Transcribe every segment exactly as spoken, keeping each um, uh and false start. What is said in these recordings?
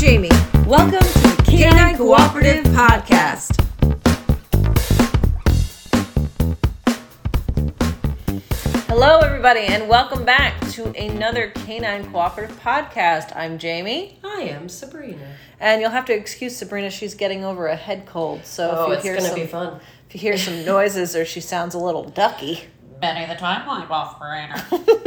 Jamie. Welcome to the Canine Cooperative Podcast. Hello, everybody, and welcome back to another Canine Cooperative Podcast. I'm Jamie. I am Sabrina. And you'll have to excuse Sabrina, she's getting over a head cold. So oh, if you it's hear gonna some, be fun. If you hear some noises or she sounds a little ducky. Benny the timeline off, Sabrina.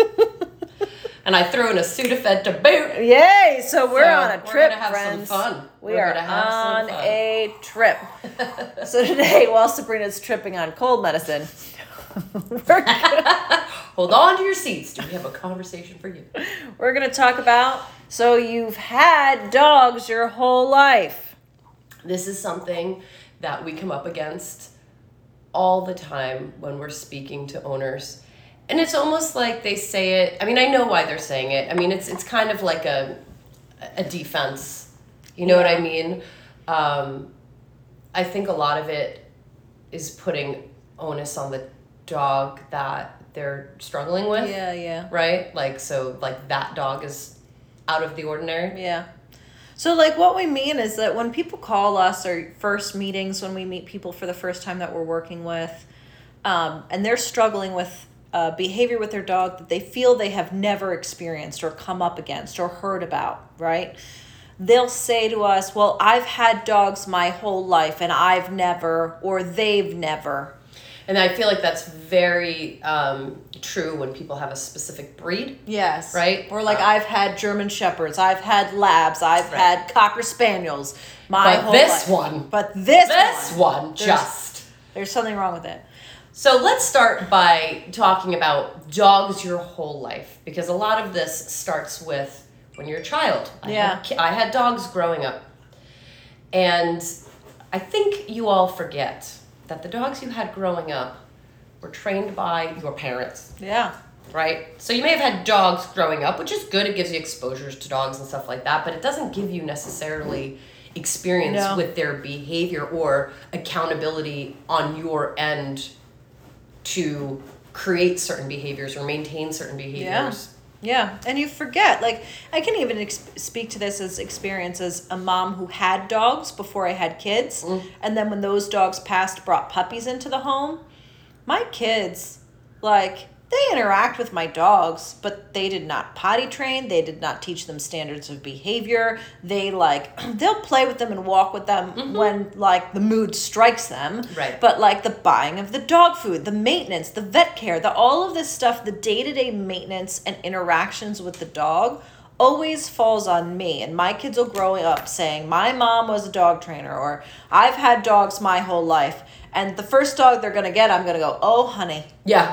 And I threw in a Sudafed to boot. Yay! So we're so on a we're trip, gonna have friends. Some fun. We we're are gonna have on some fun. a trip. So today, while Sabrina's tripping on cold medicine, we're gonna, hold on to your seats. Do we have a conversation for you? We're going to talk about, so you've had dogs your whole life. This is something that we come up against all the time when we're speaking to owners. And it's almost like they say it. I mean, I know why they're saying it. I mean, it's it's kind of like a a defense. You know Yeah. what I mean? Um, I think a lot of it is putting onus on the dog that they're struggling with. Yeah, yeah. Right? Like, so, like, that dog is out of the ordinary. Yeah. So, like, what we mean is that when people call us, or first meetings, when we meet people for the first time that we're working with, um, and they're struggling with uh, behavior with their dog that they feel they have never experienced or come up against or heard about, right? They'll say to us, well, I've had dogs my whole life and I've never, or they've never. And I feel like that's very um, true when people have a specific breed. Yes. Right? Or like Uh, I've had German Shepherds, I've had Labs, I've Right. had Cocker Spaniels my But whole this life. one, But this, this one, one, there's- just. There's something wrong with it. So let's start by talking about dogs your whole life, because a lot of this starts with when you're a child. I Yeah. Had, ki- I had dogs growing up. And I think you all forget that the dogs you had growing up were trained by your parents, Yeah. right? So you may have had dogs growing up, which is good. It gives you exposures to dogs and stuff like that, but it doesn't give you necessarily experience No. with their behavior or accountability on your end to create certain behaviors or maintain certain behaviors. Yeah. And you forget, like, I can even ex- speak to this as experience as a mom who had dogs before I had kids. Mm. And then when those dogs passed, brought puppies into the home. My kids, like, they interact with my dogs, but they did not potty train. They did not teach them standards of behavior. They, like, they'll play with them and walk with them Mm-hmm. when, like, the mood strikes them. Right. But, like, the buying of the dog food, the maintenance, the vet care, the all of this stuff, the day-to-day maintenance and interactions with the dog always falls on me. And my kids will grow up saying, my mom was a dog trainer, or I've had dogs my whole life. And the first dog they're going to get, I'm going to go, oh, honey. Yeah.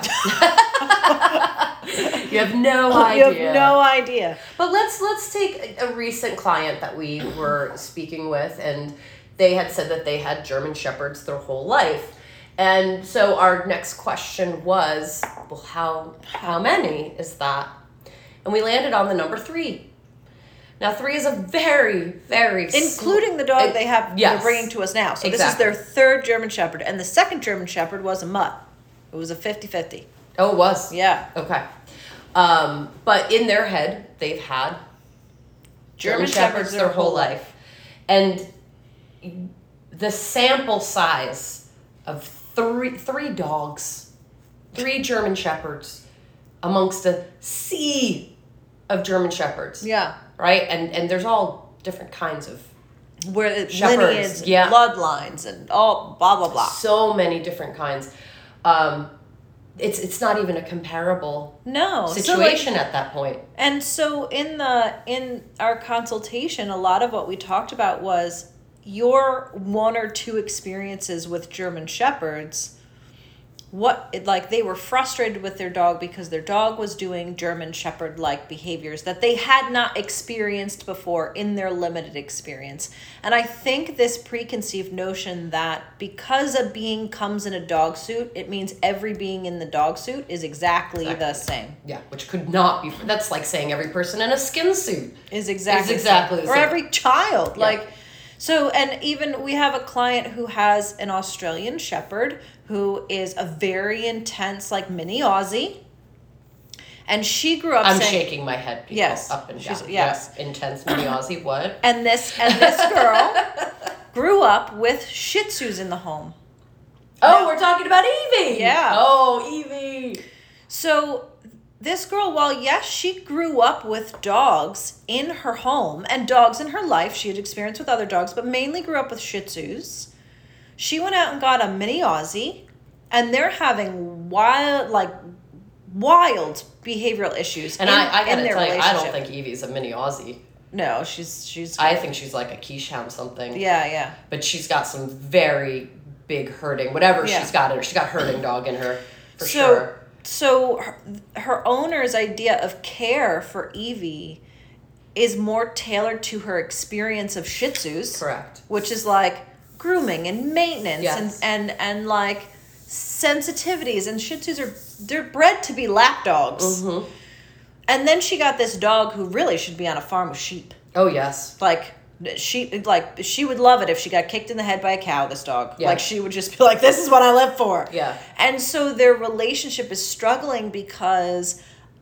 You have no idea. You have no idea. But let's let's take a, a recent client that we were speaking with, and they had said that they had German Shepherds their whole life. And so our next question was, well, how how many is that? And we landed on the number three. Now, three is a very, very... Including the dog it, they have, yes. they're bringing to us now. So Exactly. this is their third German Shepherd. And the second German Shepherd was a mutt. It was a fifty-fifty. Oh, it was? Yeah. Okay. Um, but in their head, they've had German, German Shepherds Shepherds their whole life. And the sample size of three three dogs, three German Shepherds amongst a sea of German Shepherds. Yeah. Right? And and there's all different kinds of Where it's Shepherds, lineage and yeah. bloodlines and all blah, blah, blah. so many different kinds. Um, it's it's not even a comparable No. situation So like, at that point. and so in the in our consultation, a lot of what we talked about was your one or two experiences with German Shepherds. What it, like they were frustrated with their dog because their dog was doing German Shepherd like behaviors that they had not experienced before in their limited experience. And I think this preconceived notion that because a being comes in a dog suit, it means every being in the dog suit is exactly, Exactly. the same. Yeah, which could not be. That's like saying every person in a skin suit. Is exactly Is exactly the the same. Or same. every child. Yeah. Like so, and even we have a client who has an Australian Shepherd who is a very intense, like mini Aussie. And she grew up I'm saying, shaking my head, people, yes, up and she's- down. yes. Yep. Intense mini Aussie, what? And this and this girl grew up with Shih Tzus in the home. Oh, Now- we're talking about Evie! Yeah. Oh, Evie! So this girl, while yes, she grew up with dogs in her home and dogs in her life, she had experience with other dogs, but mainly grew up with Shih Tzus. She went out and got a mini Aussie, and they're having wild, like, wild behavioral issues. And in, I, I in gotta their tell you, I don't relationship. think Evie's a mini Aussie. No, she's she's. I think she's like a Keesham something. Yeah, yeah. But she's got some very big herding, whatever Yeah. she's got in her. She's got herding dog in her, for so, sure. So her, her owner's idea of care for Evie is more tailored to her experience of Shih Tzus. Correct. Which is like grooming and maintenance Yes. and, and, and like sensitivities. And Shih Tzus are, they're bred to be lap dogs. Mm-hmm. And then she got this dog who really should be on a farm with sheep. Oh, yes. Like, she like she would love it if she got kicked in the head by a cow, this dog. Yeah. Like, she would just be like, this is what I live for. Yeah. And so their relationship is struggling because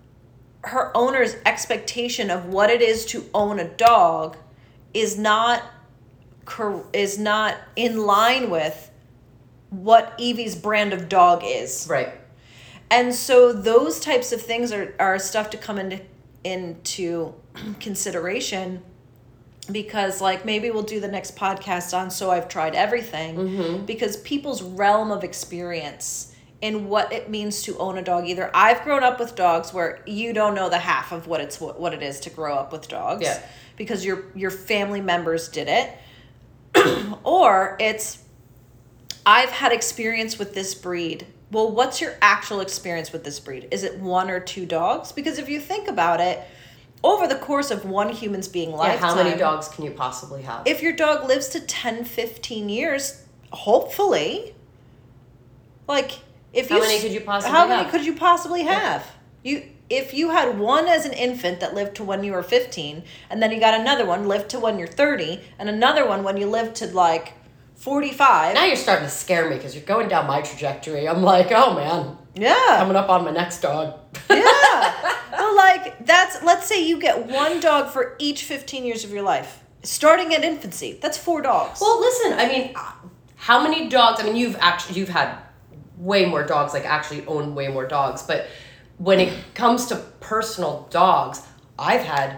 her owner's expectation of what it is to own a dog is not cor- is not in line with what Evie's brand of dog is. Right. And so those types of things are, are stuff to come into into consideration, because like maybe we'll do the next podcast on So I've Tried Everything, Mm-hmm. because people's realm of experience in what it means to own a dog. Either I've grown up with dogs where you don't know the half of what it's what, what it is to grow up with dogs, Yeah. because your your family members did it, or it's I've had experience with this breed. Well, what's your actual experience with this breed? Is it one or two dogs? Because if you think about it, over the course of one human's being Yeah, lifetime, how many dogs can you possibly have? if your dog lives to ten, fifteen years, hopefully, like if How you many s- could you possibly how many have? could you possibly have? You if you had one as an infant that lived to when you were fifteen, and then you got another one lived to when you're thirty, and another one when you lived to like forty-five. Now you're starting to scare me because you're going down my trajectory. I'm like, oh man, Yeah. coming up on my next dog. Yeah. Well, like, that's, let's say you get one dog for each fifteen years of your life. Starting at infancy. That's four dogs. Well, listen, I mean, uh, how many dogs? I mean, you've actually, you've had way more dogs, like actually own way more dogs. But when it comes to personal dogs, I've had,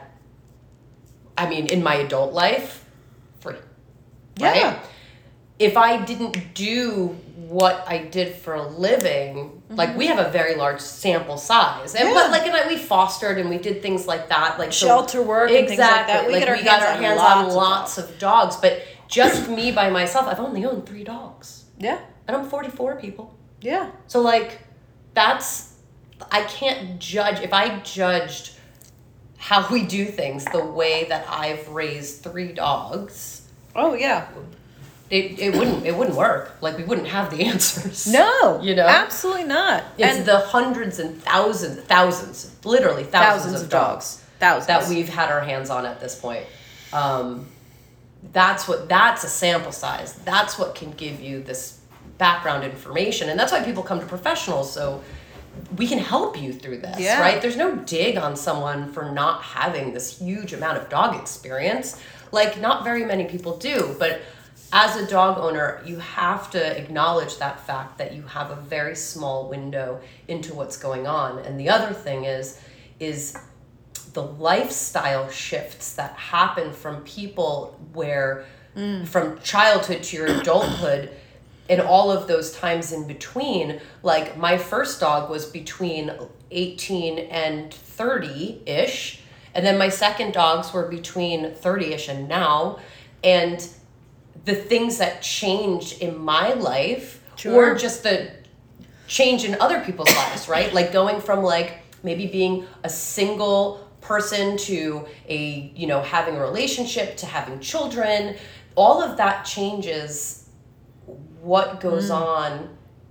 I mean, in my adult life, three. Right? Yeah. If I didn't do what I did for a living, like we have a very large sample size, and Yeah. but like and I, we fostered and we did things like that, like so- Shelter work and things like exactly. that. We like get our we got hands our on hands lots on of lots of dogs, but just me by myself, I've only owned three dogs, Yeah. and I'm forty-four, people. Yeah. So like, that's I can't judge if I judged how we do things the way that I've raised three dogs. Oh, yeah. It, it wouldn't it wouldn't work. Like we wouldn't have the answers. No. You know? Absolutely not. It's and the hundreds and thousands, thousands, literally thousands, thousands of, of dogs, dogs. Thousands. that we've had our hands on at this point. Um, that's what that's a sample size. That's what can give you this background information, and that's why people come to professionals. So we can help you through this, Yeah. right? There's no dig on someone for not having this huge amount of dog experience. Like not very many people do, but as a dog owner, you have to acknowledge that fact that you have a very small window into what's going on. And the other thing is, is the lifestyle shifts that happen from people where, mm. from childhood to your adulthood, and all of those times in between. Like my first dog was between eighteen and thirty-ish, and then my second dogs were between thirty-ish and now, and the things that changed in my life, Sure. or just the change in other people's lives, right? Like going from like maybe being a single person to a, you know, having a relationship to having children, all of that changes what goes mm. on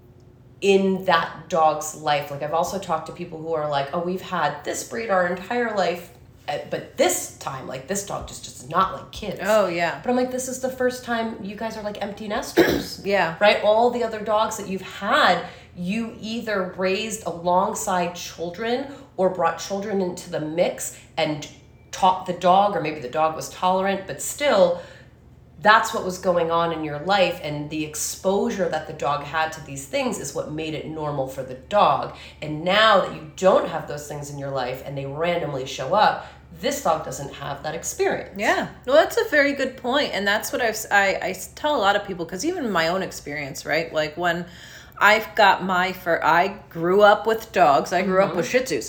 in that dog's life. Like I've also talked to people who are like, oh, we've had this breed our entire life, but this time, like this dog just does not like kids. Oh, yeah. But I'm like, this is the first time you guys are like empty nesters. Yeah. Right? All the other dogs that you've had, you either raised alongside children or brought children into the mix and taught the dog, or maybe the dog was tolerant, but still, that's what was going on in your life, and the exposure that the dog had to these things is what made it normal for the dog. And now that you don't have those things in your life and they randomly show up, this dog doesn't have that experience. Yeah, well, that's a very good point, and that's what I've I, I tell a lot of people, because even in my own experience, right? Like when I've got my fur, I grew up with dogs. I grew mm-hmm. up with Shih Tzus.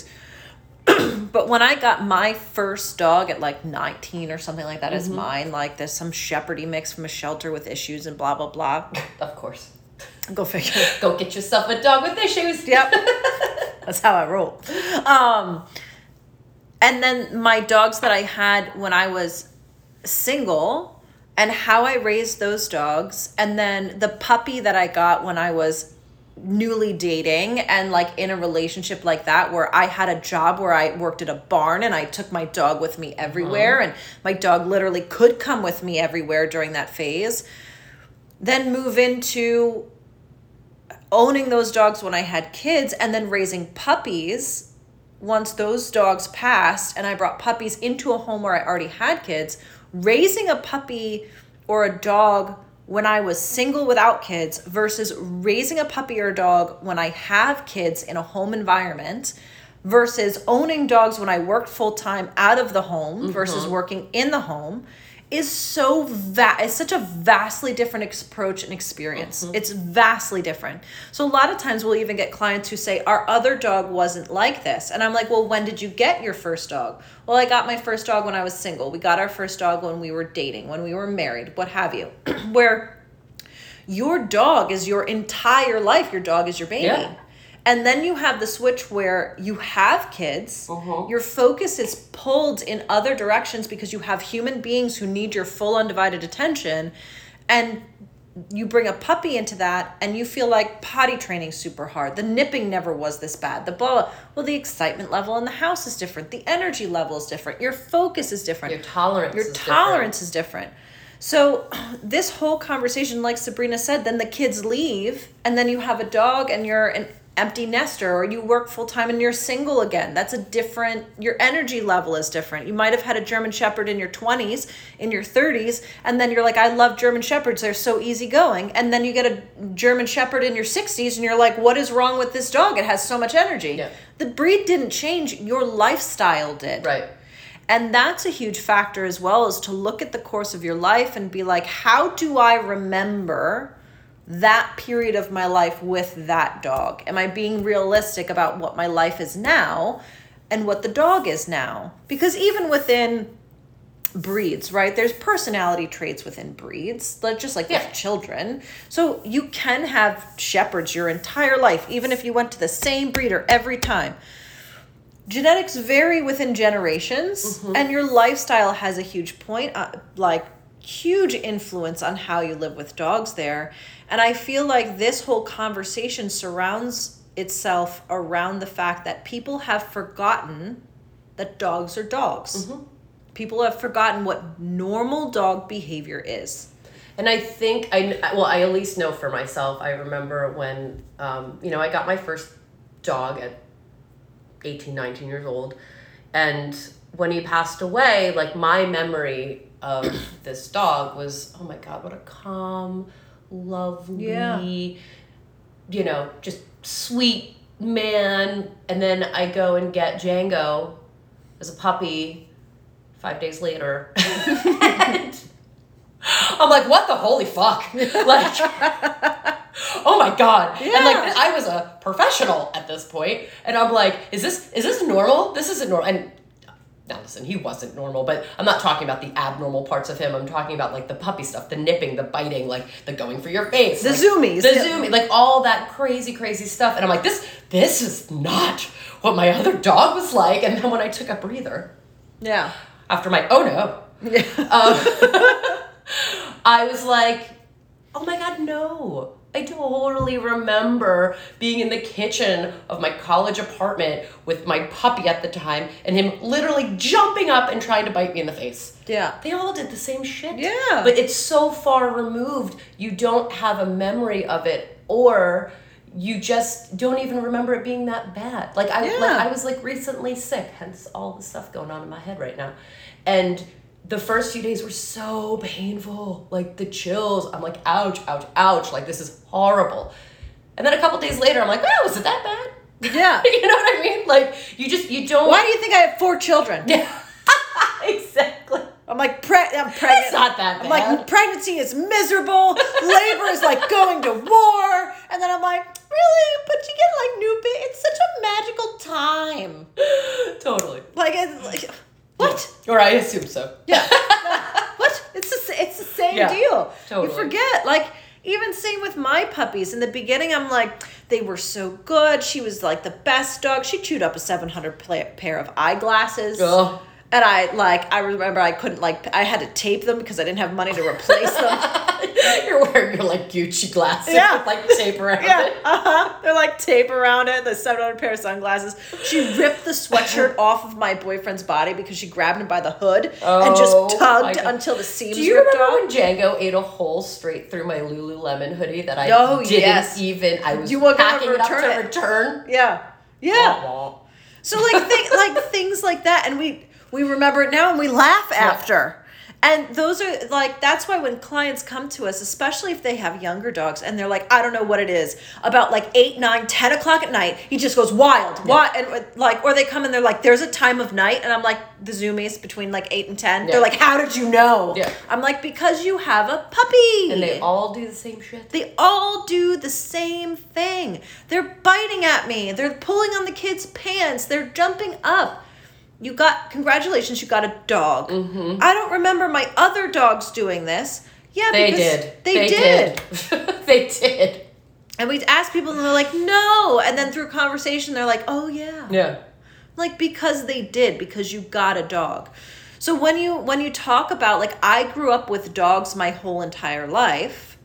But when I got my first dog at like nineteen or something like that mm-hmm. as mine, like there's some Shepherdy mix from a shelter with issues and blah, blah, blah. Of course. Go figure. Go get yourself a dog with issues. Yep. That's how I roll. Um, and then my dogs that I had when I was single and how I raised those dogs. And then the puppy that I got when I was newly dating and like in a relationship like that, where I had a job where I worked at a barn and I took my dog with me everywhere, mm-hmm. and my dog literally could come with me everywhere during that phase. Then move into owning those dogs when I had kids, and then raising puppies once those dogs passed and I brought puppies into a home where I already had kids. Raising a puppy or a dog when I was single without kids versus raising a puppy or a dog when I have kids in a home environment versus owning dogs when I worked full-time out of the home mm-hmm. versus working in the home is so va- it's such a vastly different ex- approach and experience. Mm-hmm. It's vastly different. So a lot of times we'll even get clients who say, our other dog wasn't like this. And I'm like, well, when did you get your first dog? Well, I got my first dog when I was single. We got our first dog when we were dating, when we were married, what have you. Where your dog is your entire life. Your dog is your baby. Yeah. And then you have the switch where you have kids, uh-huh. your focus is pulled in other directions because you have human beings who need your full undivided attention, and you bring a puppy into that and you feel like potty training's super hard. The nipping never was this bad. The blah, well, the excitement level in the house is different. The energy level is different. Your focus is different. Your tolerance Your is tolerance different. is different. So this whole conversation, like Sabrina said, then the kids leave and then you have a dog and you're an empty nester, or you work full time and you're single again. That's a different, your energy level is different. You might have had a German Shepherd in your twenties, in your thirties, and then you're like, I love German Shepherds, they're so easygoing. And then you get a German Shepherd in your sixties and you're like, what is wrong with this dog? It has so much energy. Yeah. The breed didn't change, your lifestyle did. Right. And that's a huge factor as well, is to look at the course of your life and be like, how do I remember that period of my life with that dog? Am I being realistic about what my life is now and what the dog is now? Because even within breeds, right, there's personality traits within breeds, like just like yeah. with children. So you can have shepherds your entire life, even if you went to the same breeder every time. Genetics vary within generations, mm-hmm. and your lifestyle has a huge point, uh, like huge influence on how you live with dogs there. And I feel like this whole conversation surrounds itself around the fact that people have forgotten that dogs are dogs. Mm-hmm. People have forgotten what normal dog behavior is. And I think, I well, I at least know for myself, I remember when, um, you know, I got my first dog at eighteen, nineteen years old. And when he passed away, like my memory of this dog was, oh my God, what a calm, lovely, yeah. you know, just sweet man. And then I go and get Django as a puppy five days later. And I'm like, what the holy fuck? Like, oh my God. Yeah. And like, I was a professional at this point, and I'm like, is this, is this normal? This isn't normal. And now listen, he wasn't normal, but I'm not talking about the abnormal parts of him. I'm talking about like the puppy stuff, the nipping, the biting, like the going for your face. The like, zoomies. The zoomies, like all that crazy, crazy stuff. And I'm like, this, this is not what my other dog was like. And then when I took a breather. Yeah. After my, oh no. Yeah. Um, I was like, oh my God, no. I totally remember being in the kitchen of my college apartment with my puppy at the time and him literally jumping up and trying to bite me in the face. Yeah. They all did the same shit. Yeah. But it's so far removed, you don't have a memory of it, or you just don't even remember it being that bad. Like I Yeah. like I was like recently sick, hence all the stuff going on in my head right now. And the first few days were so painful. Like the chills. I'm like, ouch, ouch, ouch. Like this is horrible. And then a couple days later, I'm like, oh, was it that bad? Yeah. You know what I mean? Like you just you don't Why do you think I have four children? Yeah. Exactly. I'm like, pre- I'm pregnant. It's not that I'm bad. like, pregnancy is miserable. Labor is like going to war. And then I'm like, really? But you get like new baby. It's such a magical time. Totally. Like, it's like, what? Or I assume so. Yeah. What? It's the, it's the same Yeah, deal. totally. You forget. Like, even same with my puppies. In the beginning, I'm like, they were so good. She was like the best dog. She chewed up a seven hundred pla- pair of eyeglasses. Ugh. And I, like, I remember I couldn't, like, I had to tape them because I didn't have money to replace them. You're wearing your like Gucci glasses Yeah. with like tape around Yeah, it. uh-huh. They're like tape around it, the seven hundred pair of sunglasses. She ripped the sweatshirt off of my boyfriend's body because she grabbed him by the hood and Oh, just my tugged God. until the seams Do you ripped remember off. when Django ate a hole straight through my Lululemon hoodie that I Oh, didn't yes. even, I was You were gonna packing it up return to it. return? Yeah, yeah. So like thi- like things like that, and we we remember it now and we laugh after. And those are like, that's why when clients come to us, especially if they have younger dogs and they're like, I don't know what it is, about like eight, nine, ten o'clock at night, he just goes wild. Why? And like, or they come and they're like, there's a time of night. And I'm like, the zoomies between like eight and ten. Yeah. They're like, how did you know? Yeah. I'm like, because you have a puppy. And they all do the same shit. They all do the same thing. They're biting at me. They're pulling on the kid's pants. They're jumping up. You got, congratulations, you got a dog. Mm-hmm. I don't remember my other dogs doing this. Yeah, They because did. They, They did. did. They did. And we'd ask people and they're like, no. And then through conversation, they're like, oh yeah. Yeah. Like, because they did, because you got a dog. So when you when you talk about, like, I grew up with dogs my whole entire life,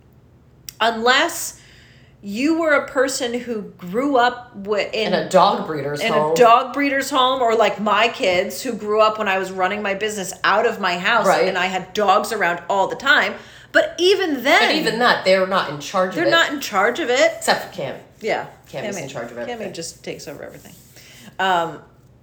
unless you were a person who grew up with, in, In a dog breeder's in home. a dog breeder's home, or like my kids who grew up when I was running my business out of my house, Right. and I had dogs around all the time. But even then, And even that, they're not in charge of they're it. not in charge of it. Except for Cam. Yeah, Cammy's in charge of everything. Cammy just takes over everything. Um,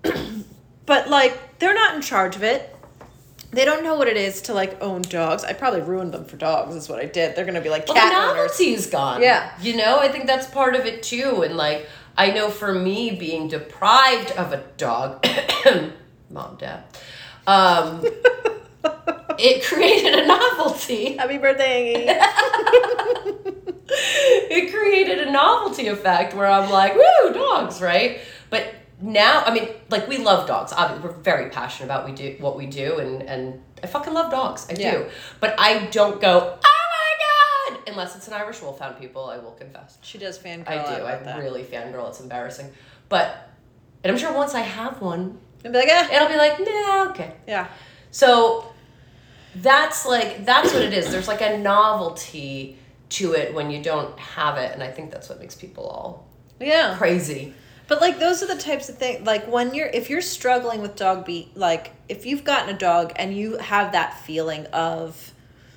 but like, they're not in charge of it. They don't know what it is to like own dogs. I probably ruined them for dogs. Is what I did. They're gonna be like Well, cat the owners. novelty's gone. Yeah. You know, I think that's part of it too. And like, I know for me being deprived of a dog, mom, dad, um, it created a novelty. Happy birthday, Angie. It created a novelty effect where I'm like, woo, dogs, right? But now, I mean, like, we love dogs. Obviously, we're very passionate about we do what we do, and, and I fucking love dogs. I Yeah. do. But I don't go, oh my God! Unless it's an Irish Wolfhound, people, I will confess. She does fangirl. I do. out I about that. really fangirl. It's embarrassing. But, and I'm sure once I have one, I'd be like, eh. it'll be like, nah, okay. Yeah. So that's like, that's what it is. There's like a novelty to it when you don't have it. And I think that's what makes people all Yeah. crazy. But like, those are the types of things, like when you're, if you're struggling with dog beat, like if you've gotten a dog and you have that feeling of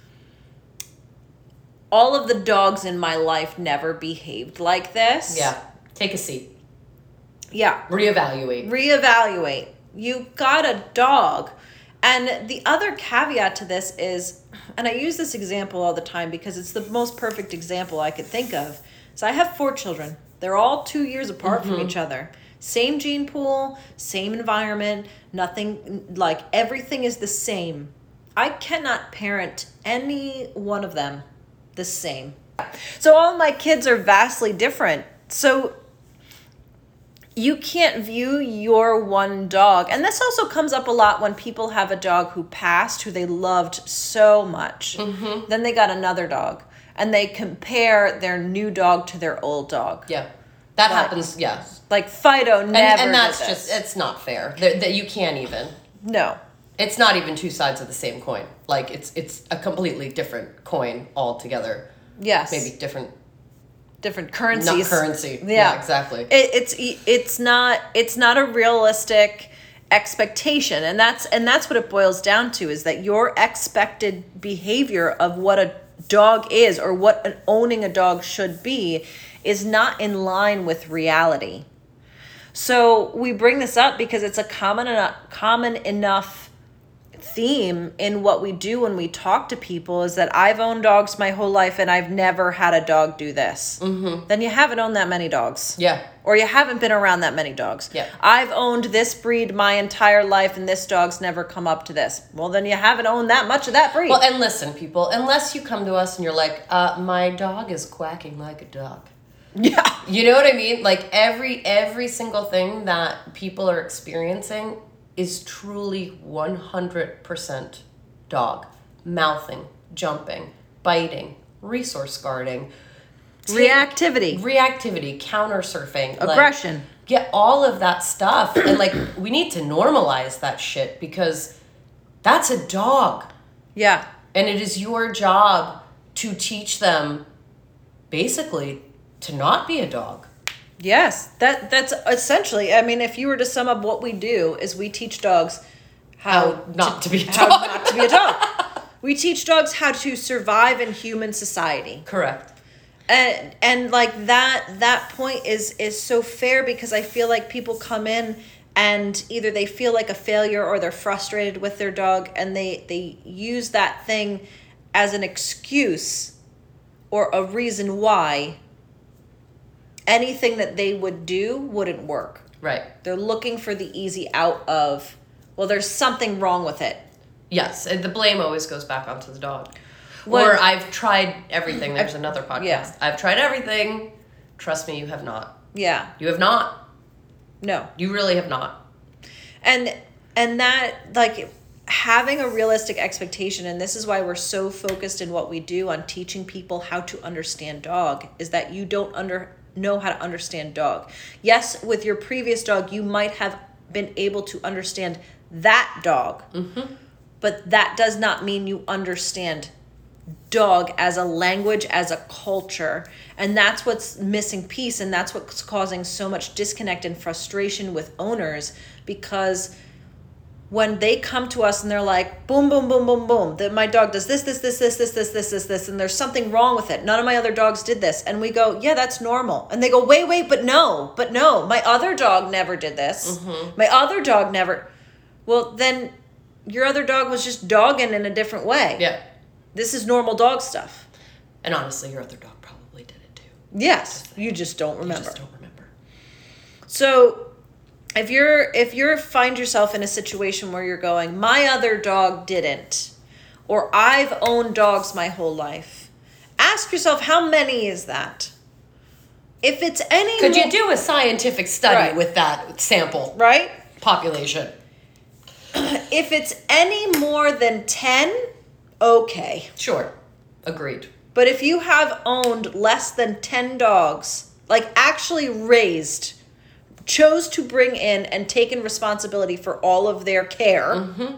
all of the dogs in my life never behaved like this. Yeah. Take a seat. Yeah. Reevaluate. Reevaluate. You got a dog. And the other caveat to this is, and I use this example all the time because it's the most perfect example I could think of. So I have four children. They're all two years apart Mm-hmm. from each other. Same gene pool, same environment, nothing, like everything is the same. I cannot parent any one of them the same. So all my kids are vastly different. So you can't view your one dog. And this also comes up a lot when people have a dog who passed, who they loved so much. Mm-hmm. Then they got another dog. And they compare their new dog to their old dog. Yeah. That Like- happens, yeah. Like Fido never And, and did that's this. just, it's not fair. That that you can't even. No. It's not even two sides of the same coin. Like, it's it's a completely different coin altogether. Yes. Maybe different, Different not currencies. currency. Yeah. Yeah, exactly. It, it's it's not it's not a realistic expectation, and that's and that's what it boils down to, is that your expected behavior of what a dog is or what an owning a dog should be is not in line with reality. So we bring this up because it's a common enough, common enough theme in what we do when we talk to people is that I've owned dogs my whole life and I've never had a dog do this. Mm-hmm. Then you haven't owned that many dogs. Yeah. Or you haven't been around that many dogs. Yeah. I've owned this breed my entire life and this dog's never come up to this. Well, then you haven't owned that much of that breed. Well, and listen, people, unless you come to us and you're like, uh, my dog is quacking like a dog. Yeah. You know what I mean? Like every every single thing that people are experiencing is truly one hundred percent dog. Mouthing, jumping, biting, resource guarding, Reactivity. reactivity, counter surfing, Aggression. Like, yeah, all of that stuff. And like we need to normalize that shit because that's a dog. Yeah. And it is your job to teach them basically to not be a dog. Yes. That that's essentially, I mean, if you were to sum up what we do is we teach dogs how, How not to, to be a how dog. not to be a dog. We teach dogs how to survive in human society. Correct. And and like that that point is is so fair because I feel like people come in and either they feel like a failure or they're frustrated with their dog and they they use that thing as an excuse or a reason why anything that they would do wouldn't work. Right. They're looking for the easy out of, well, there's something wrong with it. Yes, and the blame always goes back onto the dog. When- or I've tried everything. There's another podcast. Yeah. I've tried everything. Trust me, you have not. Yeah. You have not. No. You really have not. And and that, like, having a realistic expectation, and this is why we're so focused in what we do on teaching people how to understand dog, is that you don't under know how to understand dog. Yes, with your previous dog, you might have been able to understand that dog, Mm-hmm. but that does not mean you understand dog as a language, as a culture. And that's what's missing piece, and that's what's causing so much disconnect and frustration with owners, because when they come to us and they're like, boom, boom, boom, boom, boom, that my dog does this, this, this, this, this, this, this, this, this, and there's something wrong with it. None of my other dogs did this. And we go, yeah, that's normal. And they go, wait, wait, but no, but no, my other dog never did this. Mm-hmm. My other dog never. Well, then your other dog was just dogging in a different way. Yeah. This is normal dog stuff. And honestly, your other dog probably did it too. Yes, you just don't remember. You just don't remember. So if you're if you're find yourself in a situation where you're going, my other dog didn't, or I've owned dogs my whole life, ask yourself, how many is that? If it's any Could more, you do a scientific study Right. with that sample right? population? If it's any more than ten, okay. Sure. Agreed. But if you have owned less than ten dogs, like actually raised, chose to bring in and taken responsibility for all of their care, Mm-hmm.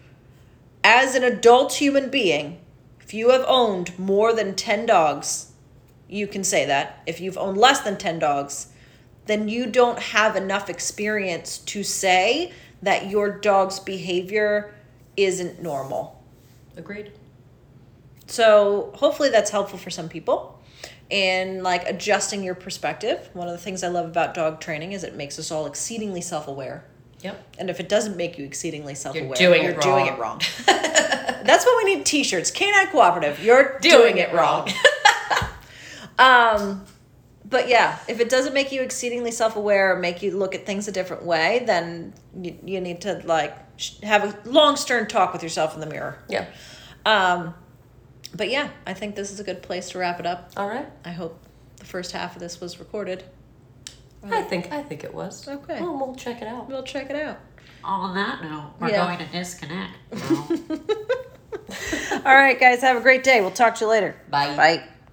as an adult human being, if you have owned more than ten dogs, you can say that. If you've owned less than ten dogs, then you don't have enough experience to say that your dog's behavior isn't normal. Agreed. So hopefully that's helpful for some people in like adjusting your perspective. One of the things I love about dog training is it makes us all exceedingly self-aware. Yep. And if it doesn't make you exceedingly self-aware, doing you're it doing wrong. it wrong. That's what we need t-shirts. Canine Cooperative. You're doing, Doing it it wrong. um, but yeah, if it doesn't make you exceedingly self-aware or make you look at things a different way, then you, you need to like sh- have a long, stern talk with yourself in the mirror. Yeah. Um, but yeah, I think this is a good place to wrap it up. All right. I hope the first half of this was recorded. I think I think it was. Okay. Well, we'll check it out. We'll check it out. On that note, we're Yeah. going to disconnect now. All right, guys, have a great day. We'll talk to you later. Bye. Bye.